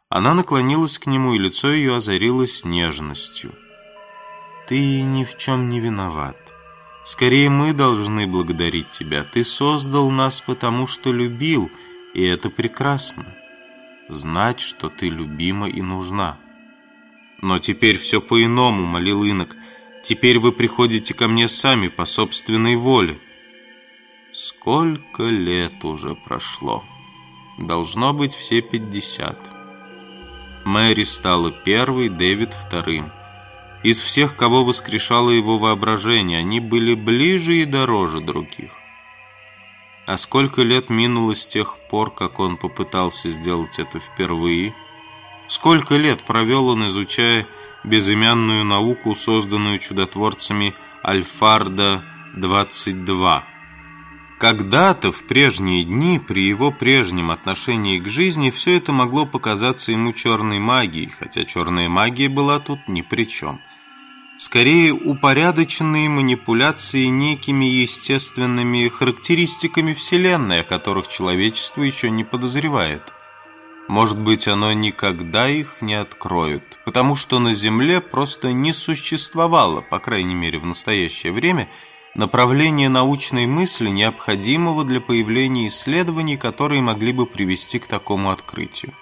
Она наклонилась к нему, и лицо ее озарилось нежностью. «Ты ни в чем не виноват. Скорее, мы должны благодарить тебя. Ты создал нас потому, что любил, и это прекрасно. Знать, что ты любима и нужна». «Но теперь все по-иному», — молил инок. «Теперь вы приходите ко мне сами по собственной воле». Сколько лет уже прошло? Должно быть, все 50. Мэри стала первой, Дэвид вторым. Из всех, кого воскрешало его воображение, они были ближе и дороже других. А сколько лет минуло с тех пор, как он попытался сделать это впервые? Сколько лет провел он, изучая безымянную науку, созданную чудотворцами Альфарда-22? Когда-то, в прежние дни, при его прежнем отношении к жизни, все это могло показаться ему черной магией, хотя черная магия была тут ни при чем. Скорее, упорядоченные манипуляции некими естественными характеристиками Вселенной, о которых человечество еще не подозревает. Может быть, оно никогда их не откроет, потому что на Земле просто не существовало, по крайней мере в настоящее время, направления научной мысли, необходимого для появления исследований, которые могли бы привести к такому открытию.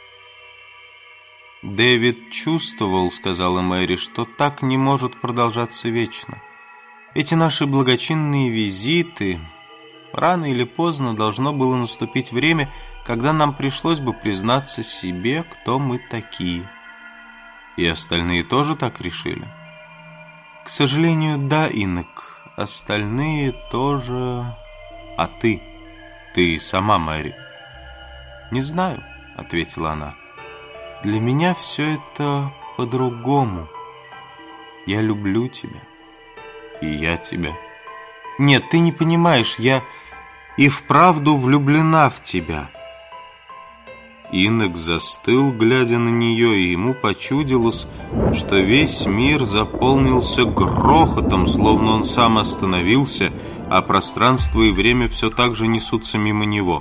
«Дэвид чувствовал, — сказала Мэри, — что так не может продолжаться вечно. Эти наши благочинные визиты... Рано или поздно должно было наступить время, когда нам пришлось бы признаться себе, кто мы такие». «И остальные тоже так решили?» «К сожалению, да, инок. Остальные тоже... А ты? Ты сама, Мэри?» «Не знаю», — ответила она. «Для меня все это по-другому. Я люблю тебя». «И я тебя». «Нет, ты не понимаешь, я и вправду влюблена в тебя». Инок застыл, глядя на нее, и ему почудилось, что весь мир заполнился грохотом, словно он сам остановился, а пространство и время все так же несутся мимо него.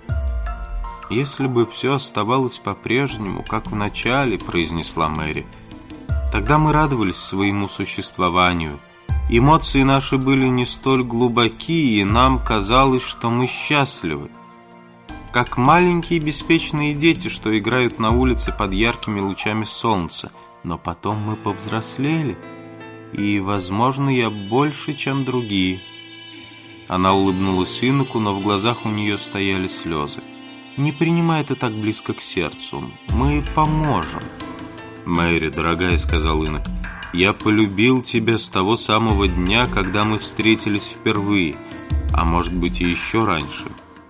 «Если бы все оставалось по-прежнему, как в начале, — произнесла Мэри, — тогда мы радовались своему существованию. Эмоции наши были не столь глубоки, и нам казалось, что мы счастливы. Как маленькие беспечные дети, что играют на улице под яркими лучами солнца. Но потом мы повзрослели, и, возможно, я больше, чем другие». Она улыбнулась иноку, но в глазах у нее стояли слезы. «Не принимай это так близко к сердцу. Мы поможем». «Мэри, дорогая, — сказал инок, — я полюбил тебя с того самого дня, когда мы встретились впервые, а может быть и еще раньше».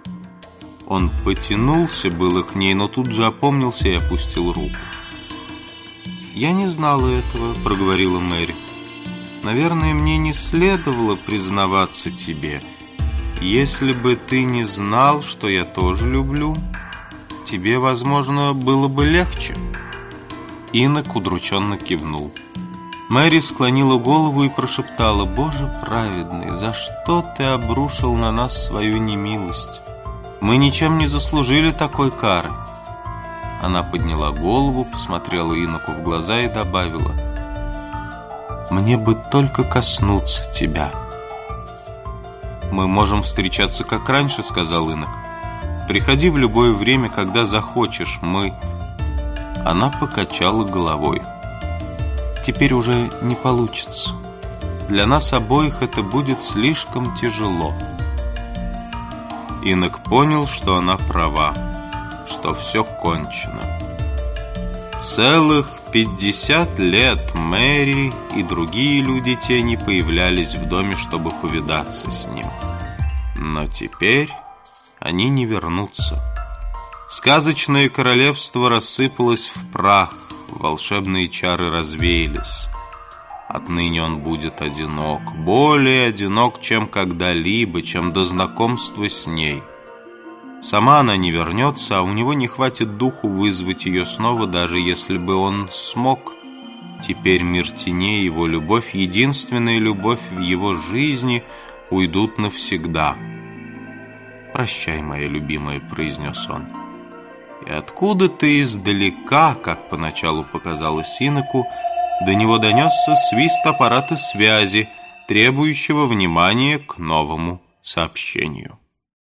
Он потянулся было к ней, но тут же опомнился и опустил руку. «Я не знала этого, — проговорила Мэри. Наверное, мне не следовало признаваться тебе. Если бы ты не знал, что я тоже люблю, тебе, возможно, было бы легче». Инок удрученно кивнул. Мэри склонила голову и прошептала: «Боже праведный, за что ты обрушил на нас свою немилость? Мы ничем не заслужили такой кары». Она подняла голову, посмотрела иноку в глаза и добавила: «Мне бы только коснуться тебя». «Мы можем встречаться как раньше, — сказал инок. Приходи в любое время, когда захочешь. Мы...» Она покачала головой. «Теперь уже не получится. Для нас обоих это будет слишком тяжело». Инок понял, что она права, что все кончено. Целых 50 лет Мэри и другие люди тени появлялись в доме, чтобы повидаться с ним. Но теперь они не вернутся. Сказочное королевство рассыпалось в прах, волшебные чары развеялись. Отныне он будет одинок, более одинок, чем когда-либо, чем до знакомства с ней. Сама она не вернется, а у него не хватит духу вызвать ее снова, даже если бы он смог. Теперь мир теней, его любовь, единственная любовь в его жизни, уйдут навсегда. «Прощай, моя любимая», — произнес он. И откуда-то издалека, как поначалу показалось иноку, до него донесся свист аппарата связи, требующего внимания к новому сообщению.